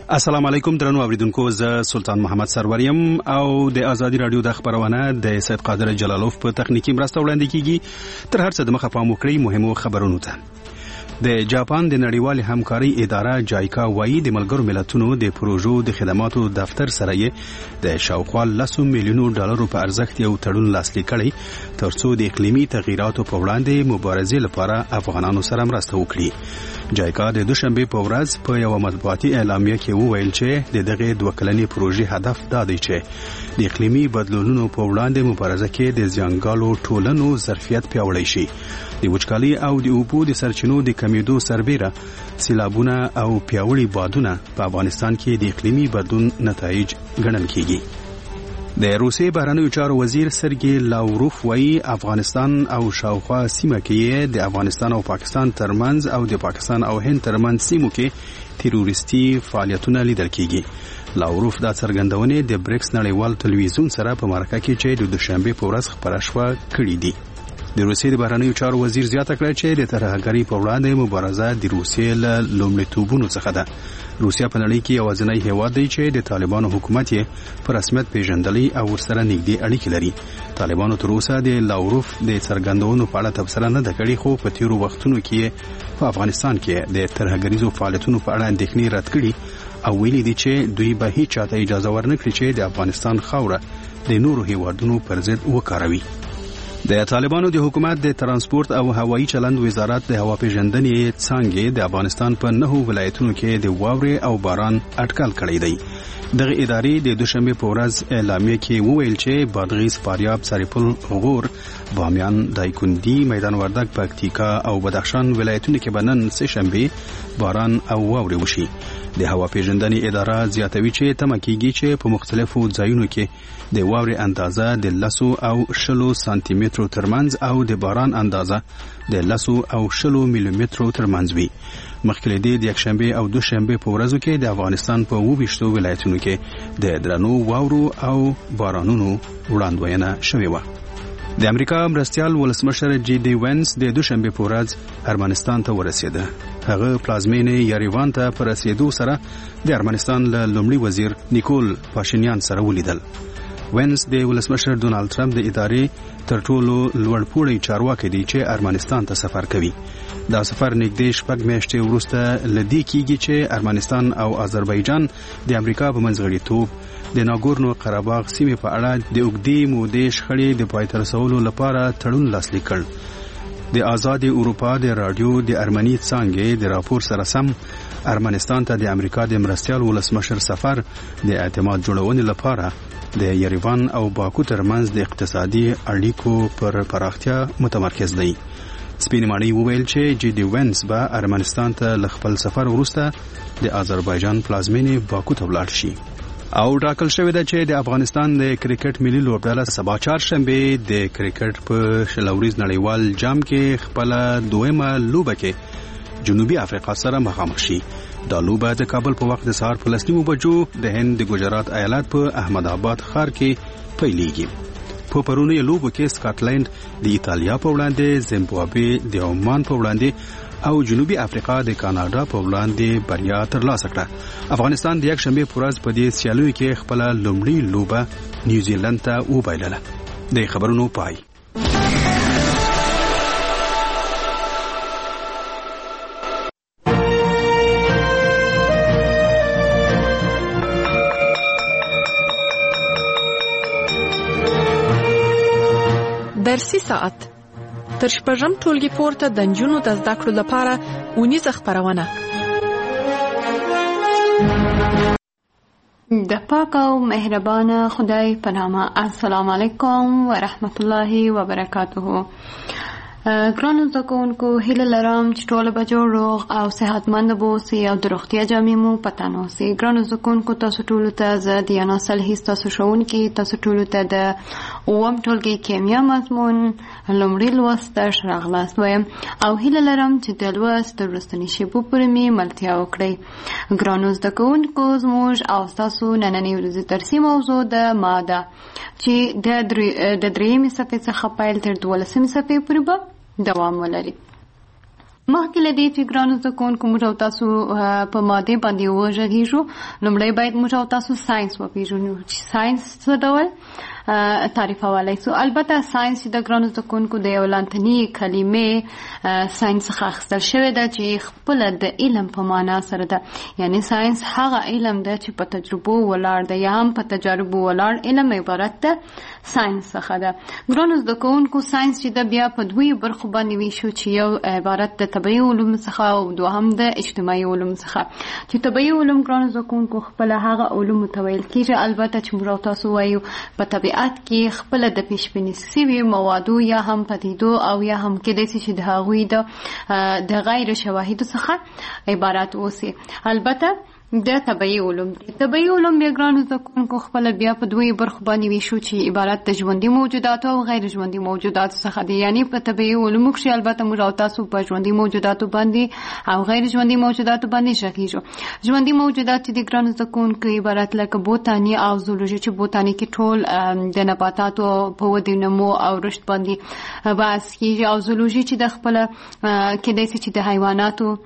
السلام علیکم درنو اوریدونکو، زه سلطان محمد سروریم او د ازادي رادیو د خبرونه د سید قادر جلالوف په تخنیکی مرسته وړاندې کیږي. تر هر څه د مخه پام وکړئ مهمو خبرونو ته. د جاپان د نړیوال همکاري اداره جایکا وایي د ملګرو ملتونو د پروژو د خدماتو دفتر سره یې د شاوخوا 10 میلیونو ډالرو په ارزښت یو تړون لاسلیک کړی ترڅو د اقلیمي تغیراتو په وړاندې مبارزې لپاره افغانانو سره مرسته وکړي. جایکا د دوشنبه په ورځ په یو مطبوعاتي اعلامیه کې وویل چې د دغه 2 کلنې پروژې هدف دا دی چې د اقلیمي بدلونونو په وړاندې مبارزه کې د زیانګالو ټولنو ظرفیت پیاوړی شي. د وچکالي او د اوبو د سرچینو د کمیدو سربیره سیلابونه او پیاوړي بادونه په افغانستان کې د اقلیمي بدلون نتایج ګڼل کیږي. د روسیې بهرنیو چارو وزیر سرګي لاوروف وایي افغانستان او شاوخوا سیمه کې د افغانستان او پاکستان ترمنځ او د پاکستان او هند ترمنځ سیمو کې تروریستي فعالیتونه لیدل کیږي. لاوروف دا څرګندونه د بریکس نړیوال تلویزیون سره په مرکه کې چې د دوشنبه په ورځ خبره شوه کړې دي. د روسیې د بهرنیو چارو وزیر زیاته کړه چې د ترهګرۍ په وړاندې مبارزه د روسیې له لومړیتوبونو څخه ده. روسیا په نړۍ کې یوازینی هیواد دی چې د طالبانو حکومت یې په رسمیت پیژندلی او ورسره نږدې اړیکې لري. طالبانو تر اوسه د لاوروف د څرګندونو په اړه تبصره نه ده کړې، خو په تیرو وختونو کې په افغانستان کې د ترهګریزو فعالیتونو په اړه اندېښنې رد کړي او ویلي دي چې دوی به هیڅ چاته اجازه ورنکړي چې د افغانستان خاوره د نورو هیوادونو پر ضد وکاروي. د طالبانو د حکومت د ترانسپورت او هوایی چلند وزارت د هوا پیژندنې څانګې د افغانستان په 9 ولایتونو کې د واورې او باران اټکل کړی دی. دغه ادارې د دوشنبه په ورځ اعلامیه کې وویل چې بادغیس، فاریاب، سرپل، غور، بامیان، دایکنډي، میدان وردګ، پکتیکا او بدخشان ولایتونو کې به نن سه شنبه باران او واورې وشي. د هوا پیژندنې اداره زیاتوي چې تمه کیږي چې په مختلفو ځایونو کې د واورې اندازه د 10 او 20 سانتي مترو ترمنځ او د باران اندازه د 10 او 20 ملي مترو ترمنځ وي. مخکې د یکشنبه او دوشنبه په ورځو کې د افغانستان په 22 ولایتونو کې د درنو واورو او بارانونو وړاندوینه شوې و. د امریکا مرستیال ولسمشر جی ډي وینس د دوشنبه په ورځ ارمنستان ته ورسېده. هغه پلازمینې یریوان ته پر رسیدو سره د ارمنستان له لومړي وزیر نیکول پاشینیان سره ولیدل. وینس د ولسمشر ډونالد ټرمپ د ادارې تر ټولو لوړپوړی چارواکي دی چې ارمنستان ته سفر کوي. دا سفر نږدې 6 میاشتې وروسته لدی کیږي چې ارمنستان او آذربایجان د امریکا په منځغړیتوب د ناګورنو قرهباغ سیمې په اړه د اوږدې مودې شخړې د پای ته رسولو لپاره تړون لاسلیک کړ. د آزاد اروپا د رادیو د ارمني څانګې د راپور سره سم ارمنستان ته د امریکا د مرستیال ولسمشر سفر د اعتماد جوړونې لپاره د یریوان او باکو ترمنځ د اقتصادي اړیکو پر پراختیا متمرکز دی. سپین ماڼۍ وویل چې جی ډي وینس به ارمنستان ته له خپل سفر وروسته د آذربایجان پلازمینې باکو ته ولاړ شي. او ټاکل شوې ده چې د افغانستان د کرکټ ملي لوبډله سبا چهارشنبه د کرکټ په شلوريز نړیوال جام کې خپل دویمه لوبه کې جنوبي افریقا سره مخامخ شي. دا لوبه د کابل په وخت د سهار په 9 بجو د هند د ګجرات ایالت په احمد آباد ښار کې پیلېږي. په پرونی لوبو کې سکاټلند د ایتالیا په وړاندې، زیمبابوې د عمان په وړاندې او جنوبي افریقا د کاناډا په وړاندې بریا ترلاسه کړه. افغانستان د یکشنبه په ورځ په دې سیالیو کې خپل لومړی لوبه نیوزیلند ته وبایلله. د خبرونو پای. درسي ساعت تر شپږم ټولګي پورته د نجونو د زده کړو لپاره اونیزه خپرونه. د پاک او مهربانه خدای په نامه. السلام علیکم ورحمت الله وبرکاته. ګرانو زده کوونکو، هیله لرم چې ټول به جوړ، روغ او صحتمند اوسئ او د روغتیا جامې مو په تن اوسي. ګرانو زده کوونکو، تاسو ټولو ته زه دیانا صالحي ستاسو ښوونکې، تاسو ټولو ته د 9م ټولګي کیمیا مضمون لومړی لوست ته ښه راغلاست وایم او هیله لرم چې د لوست د وروستنۍ شیبو پورې مې ملتیا وکړئ. ګرانو زده کوونکو، زموږ او ستاسو نننۍ ورځې درسي موضوع د ماده چې د 3مې صفحې څخه پیل تر 12مې صفحې پورې به دوام ولري. مخکې له دې چې ګرانو زده کوونکو موږ او تاسو په مادې باندې وغږېږو، لومړی باید موږ او تاسو ساینس وپېژنو چې ساینس څه ډول تعریفولی سو. البته ساینس چې د ګرانو زده کوونکو د یو لاتیني کلمې ساینس څخه اخیستل شوې ده چې خپله د علم په معنا سره ده. یعنی ساینس هغه علم ده چې په تجربو ولاړ ده یا هم په تجاربو ولاړ علم عبارت ده ساینس څخه ده. ګرانو زده کوونکو ساینس چې ده بیا په دوی برخو باندې ویشو چې یو عبارت د طبیعي علوم څخه او دوهم د اجتماعي علوم څخه. چې طبیعي علوم ګرانو زده کوونکو خپله هغه علومو ته ویل کېږي البته چې موږ تاسو وایو په طبیعت کې خپله د پیشبیني شوي موادو یا هم پدیدو او یا هم کېدای شي چې د هغوی د غیر شواهدو څخه عبارت اوسي. البته د طبیعي علوم طبیعي علوم بیا ګرانو زده کوونکو خپله بیا په دوی برخو باندې ویشو چې عبارت د ژوندي موجوداتو او غیر ژوندي موجوداتو څخه دی. یعنی په طبیعي علومو کښې البته موږ او تاسو په ژوندي موجوداتو باندې او غیر ژوندي موجوداتو باندې غږېږو. ژوندي موجودات چې د ګرانو زده کوونکو عبارت لکه بوتاني او زولوژي چې بوتاني کې ټول د نباتاتو په ودې نمو او رشد باندې بحث کېږي، او زولوژي چې د خپله کېدای شي چې د حیواناتو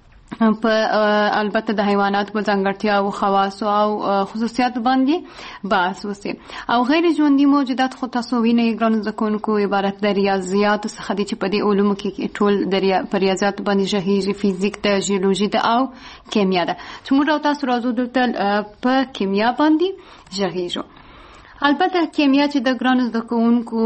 په البته د حیواناتو په ځانګړتیا او خواصو او خصوصیات باندې بحث وسي. او غیر ژوندي موجودات خو تاسو وینئ ګرانو زده کوونکو عبارت د ریاضیاتو څخه دي چې په دې علومو کې ټول په ریاضیاتو باندې غږېږي، فیزیک ده، ژیولوژي ده او کیمیا ده. چې موږ او تاسو راځو دلته په کیمیا باندې غږېږو. البته کیمیا چې د ګرانو زده کوونکو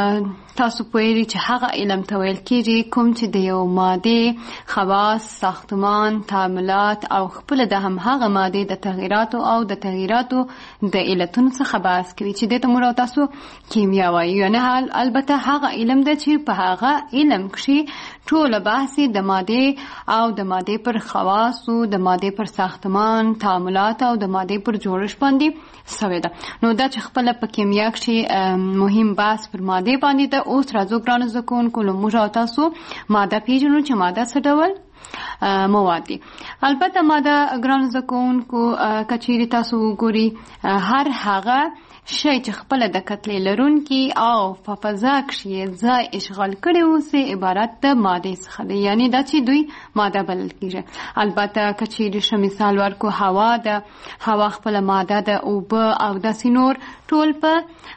تاسو پوهیږئ چې هغه علم ته ویل کېږي کوم چې د یو مادې خواص، ساختمان، تعاملات او خپله د همهغه مادې د تغییراتو او د تغییراتو د علتونو څخه بحث کوي چې دې ته موږ او تاسو کیمیا وایو. یعنې البته هغه علم ده چې په هغه علم کښې ټوله بحث د مادې او د مادې پر خواصو، د مادې پر ساختمان، تعاملات او د مادې پر جوړښت باندې سوی ده. نو دا چې خپله په کیمیا کښې مهم بحث پر مادې باندې ده. اوس راځو ګرانو زده کوونکو له موږ او تاسو ماده پیژنو چې ماده څه ډول مواد دي. البته ماده ګرانو زده کوونکو که چیرې تاسو وګورئ هر هغه شی چې خپله د کتلې لرونکي او په فضا کښې ځای اشغال کړی اوسي عبارت د مادې څخه دی. یعنی دا چې دوی ماده بلل کېږي. البته که چیرې ښه مثال ورکو هوا ده، هوا خپله ماده ده، اوبه او داسې نور ټول په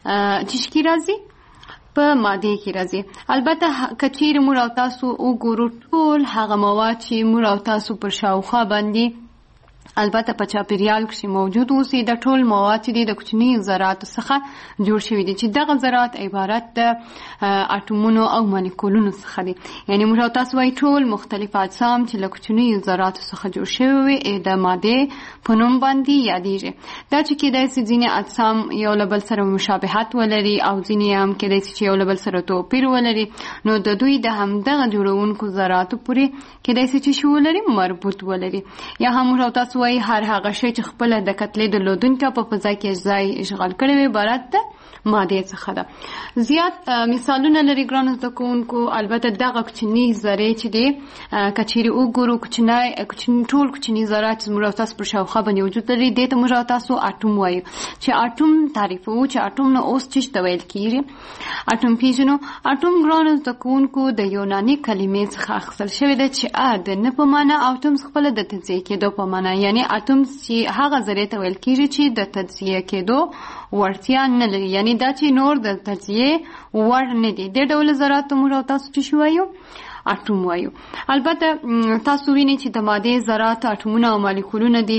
چیش کې راځي، په مادې کې راځي. البته که چیرې موږ او تاسو وګورو ټول هغه مواد چې موږ او تاسو پر شاوخوا باندې البته په چاپیریال کښې موجود اوسي د ټول مواد چې دي د کوچنیو ذراتو څخه جوړ شوي دي چې دغه ذرات عبارت د اټومونو او مالیکولونو څخه دي. یعنې موږ او تاسو وایي ټول مختلف اجسام چې له کوچنیو ذراتو څخه جوړ شوي وي د مادې په نوم باندې یادېږي. دا چې کېدای شي ځینې اجسام یو له بل سره مشابهت ولري او ځینې هم کېدای شي چې یو له بل سره توپیر ولري، نو د دوی د همدغه جوړونکو ذراتو پورې کېدای شي چې ولري مربوط ولري. یا هم موږ او تاسو وایي هر هغه شی چې خپله د کتلې درلودونکي په فضا کې ځای اشغال کړی وي عبارت ده مادې څخه ده. زیات مثالونه لري ګرانو زده کوونکو. البته دغه کوچني ذرې چې دي که چیرې وګورو ټول کوچني ذرات چې موږ او تاسو پر شاوخوا باندې وجود لري دې ته موږ او تاسو اټوم وایو. چې اټوم تعریفوو چې اټوم نه اوس څه ته ویل کېږي اټوم پیژنو. اټوم ګرانو زده کوونکو د یوناني کلمې څخه اخیستل شوې ده چې د نه په معنا او ټوم خپله د تجزیه کېدو په معنا. یعنې اټوم چې هغه ذرې ته ویل کېږي چې د تجزیه کېدو وړتیا نه لري، یعنی دا چې نور د تجزیه وړ نه دي. دې ډول ذرات ته موږ او تاسو څه وایو؟ اټوم وایو. البته تاسو وینئ چې د مادې ذرات اټومونه او مالیکولونه دي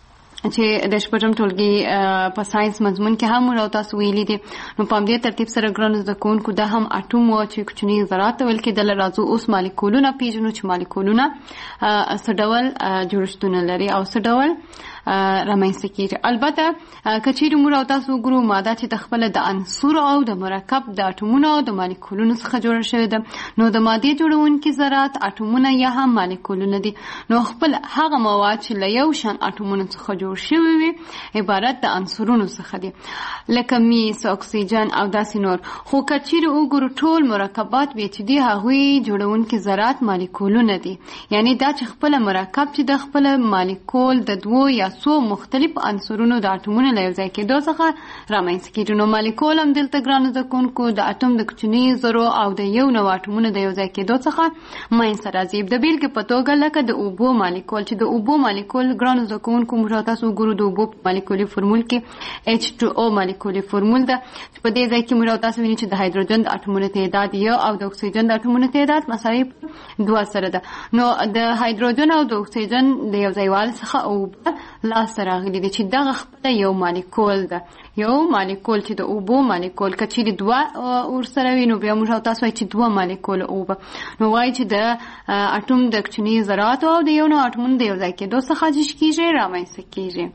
چې د شپږم ټولګي په ساینس مضمون کې هم موږ او تاسو ویلي دي. نو په همدې ترتیب سره ګرانو زده کوونکو دا هم اټوم و چې کوچني ذرات ته ویل کېدل. راځو اوس مالیکولونه پیژنو چې مالیکولونه څه ډول جوړښتونه لري او څه ډول رامنځته کېږي. البته که چیرې موږ او تاسو وګورو ماده چې د خپله د عنصر او د مرکب د اټومونو او د مالیکولونو څخه جوړه شوې ده، نو د مادې جوړونکي ذرات اټومونه یا هم مالیکولونه دي. نو خپل هغه مواد چې له یو شان اټومونو څخه جوړ جوړ شوی وي عبارت د عنصرونو څخه دي لکه میس اکسیجن او داسې نور خو که چیرې وګورو ټول مرکبات وي چې دي هغوی جوړونکي ذرات مالیکولونه دي یعنی دا چې خپله مرکب چې د خپله مالیکول د دوو یا څو مختلف عنصرونو د اټومونو له یو ځای کېدو څخه رامنځته کېږي نو مالیکول هم دلته ګرانو زده کوونکو د اټوم د کوچنیو ذرو او د یو نوع اټومونو د یو ځای کېدو څخه منځته راځي د بیلګې په توګه لکه د اوبو مالیکول چې د اوبو مالیکول ګرانو زده کوونکو موږ تاسو وګورو د اوبو مالیکولي فورمول کې H2O مالیکولي فورمول ده چې په دې ځای کې موږ تاسو وینئ چې د هایدروجن د اټومونو تعداد یو او د اکسیجن د اټومونو تعداد مساوي 2 سره ده نو د هایدروجن او د اکسیجن د یو ځایوالي څخه اوبه لاسته راغلي دي چې دغه خپله یو مالیکول ده یو مالیکول چې د اوبو مالیکول که چیرې دوه ورسره وي نو بیا موږ تاسو وایي چې 2 مالیکول اوبه نو وایي چې د اټوم د کوچنیو ذراتو او د یو نوع اټومونو د یو ځای کېدو څخه جوړ کېږي رامنځته کېږي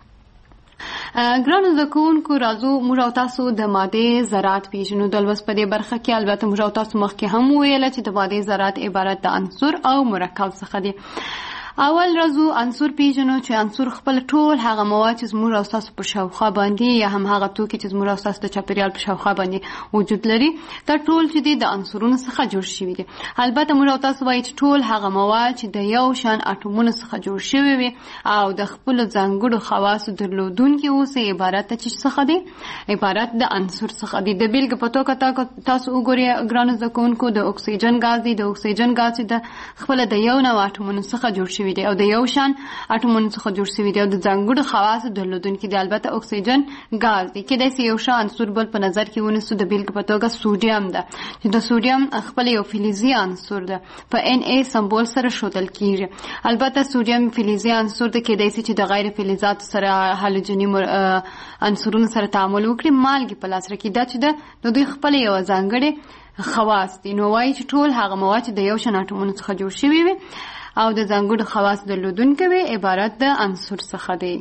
ګرانو زده کوونکو راځو موږ او تاسو د مادې ذرات پیژنو د لوست په دې برخه کې البته موږ او تاسو مخکې هم وویله چې د مادې ذرات عبارت د عنصر او مرکب څخه دي اول راځو عنصر پیژنو چې عنصر خپل ټول هغه مواد چې زموږ او تاسو په شاوخوا باندې یا هم هغه توکي چې زموږ او تاسو د چاپیریال په شاوخوا باندې وجود لري دا ټول چې د عنصرونو څخه جوړ شوي دي البته موږ او تاسو وایي چې ټول هغه مواد چې د یو شان اټومونو څخه جوړ شوي وي او د خپل ځانګړو خواصو درلودونکي اوسي عبارت څخه دي عبارت د عنصر څخه دي د بیلګې په توګه تاسو وګورئ ګرانو زده کوونکو د اکسیجن غاز دی د اکسیجن غاز چې د خپل د یو نوع اټومونو څخه جوړ شوی دی او د یو شان اټومونو څخه جوړ شوی دی او د ځانګړو خواصو درلودونکي دی البته اکسیجن غاز دی کېدای شي یو شان عنصر بل په نظر کې ونیسو د بیلګې په توګه سوډیم ده چې د سوډیم خپل یو فلزي عنصر ده په Na سمبول سره ښودل کېږي البته سوډیم فلزي عنصر ده کېدای شي چې د غیر فلزاتو سره هالوجني عنصرونو سره تعامل وکړي مالګې په لاس راکړي دا چې د دوی خپل یو ځانګړې خواص دي نو وایي چې ټول هغه مواد چې د یو شان اټومونو څخه جوړ شوي وي او د ځانګړو خواص درلودونکي وي عبارت د عنصر څخه دی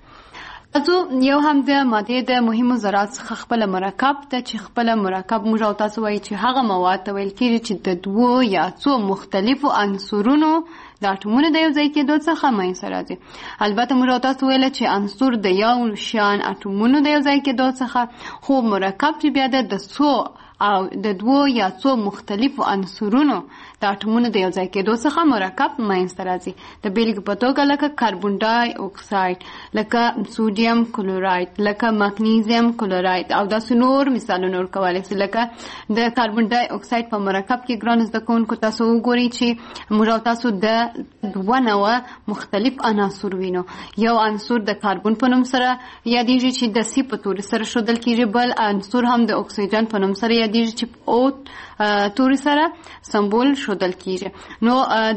یو هم د مادې د مهمو ذرات څخه خپل مرکب ته چې خپل مرکب موږ او تاسو وایي چې هغه مواد ته ویل کېږي چې د دوو یا څو مختلفو عنصرونو د اټومونو د یو ځای کېدو څخه منځته راځي البته موږ او تاسو ویله چې عنصر د یو شان اټومونو د یو ځای کېدو څخه خو مرکب چې بیا د څو او د دوو یا څو مختلفو عنصرونو د اټومونو د یو ځای کېدو څخه مرکب منځته راځي د بیلګې په توګه لکه کاربن ډای اکساید لکه سوډیم کلوراید لکه مګنیزیم کلوراید او داسې نور مثالونه ورکولی شي لکه د کاربن ډای اکساید په مرکب کې ګرانو زده کوونکو تاسو وګورئ چې موږ او تاسو د 2 نوع مختلف عناصر وینو یو عنصر د کاربن په نوم سره یادېږي چې د سی په توري سره ښودل کېږي بل عنصر هم د اکسیجن په نوم سره یادېږي چې او توري سره سمبول ښودل کېږي نو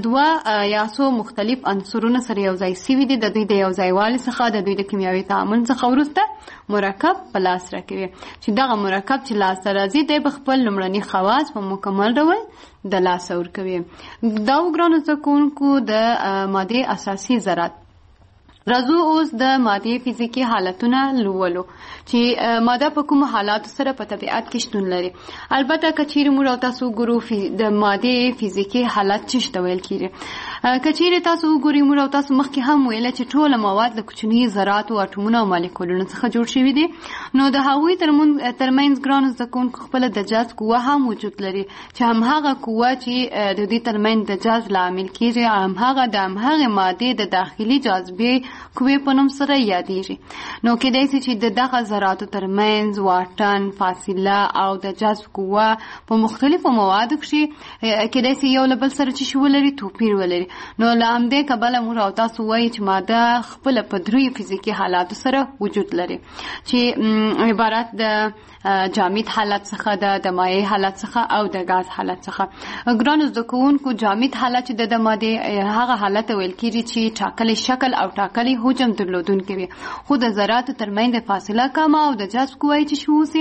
2 یا څو مختلف عنصرونه سره یو ځای شوي دي د دوی د یو ځایوالي څخه د دوی د کیمیاوي تعامل څخه وروسته مرکب په لاس راکوي چې دغه مرکب چې لاسته راځي دی به خپل لومړني خواص په مکمل ډول د لاسه ورکوي دا ګرانو زده کوونکو د مادې اساسي ذرات راځو اوس د مادې فزیکي حالتونه لولو چې ماده په کوم حالاتو سره په طبیعت کې شتون لري البته که چیرې موږ او تاسو وګورو د مادې فزیکي حالت څه ته ویل کېږي که چیرې تاسو وګورئ موږ او تاسو مخکې هم ویله چې ټوله مواد د کوچنیو ذراتو اټومونو او مالیکولونو څخه جوړ شوي دي نو د هغوی ترمنځ ګرانو زده کوونکو خپله د جذب قوه هم وجود لري چې همهغه قوه چې د دوی ترمنځ د جذب لامل کېږي همهغه د همهغې مادې د داخلي جاذبې قوې په نوم سره یادېږي نو کېدای شي چې د دغه ذراتو ترمنځ واټن فاصله او د جذب قوه په مختلفو موادو کښې کېدای شي یو له بل سره چې ولري توپیر ولري نو له همدې کبله موږ او تاسو وایي چې ماده خپله په 3 فزیکي حالاتو سره وجود لري چې عبارت د جامد حالت څخه د مایع حالت څخه او د غاز حالت څخه ګرانو زده کوونکو جامد حالت چې د مادې هغه حالت ویل کېږي چې ټاکلی شکل او ټاکلی حجم درلودونکی وي خو د ذراتو ترمنځ د فاصله کمه او د جذب قوه چې اوسي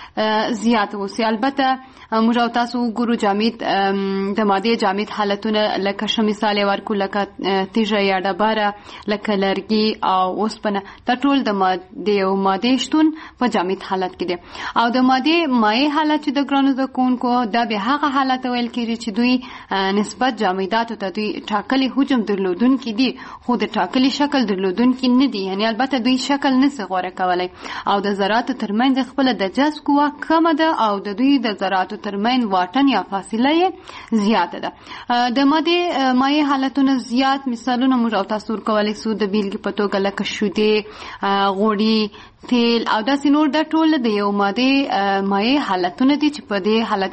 زیات وسی. البته موږ او تاسو ګورو جامد د مادې جامد حالتونه لکه ش مثال ورکو لکه تیږه یا ډبره لکه لرګي او اوسپنه دا ټول د مادې او مادې شتون په جامد حالت کې دي. او د مادې مایع حالت چې د ګرانو زده کوونکو دا به هغه حالت ویل کېږي چې دوی نسبت جامداتو ته دوی ټاکلي حجم درلودونکي دي خو د ټاکلي شکل درلودونکي نه دي. یعنی البته دوی شکل نشي غوره کولی او د ذراتو ترمنځ خپل د جذب قوه کمه ده او د دوی د ذراتو ترمنځ واټن یا فاصله یې زیاته ده. د مادې مایع حالتونه زیات مثالونه موږ او تاسو ورکولی سو د بیلګې په توګه لکه شیدې، غوړي، تیل او داسې نور. دا ټول د یو مادې مایع حالتونه دي چې په دې حالت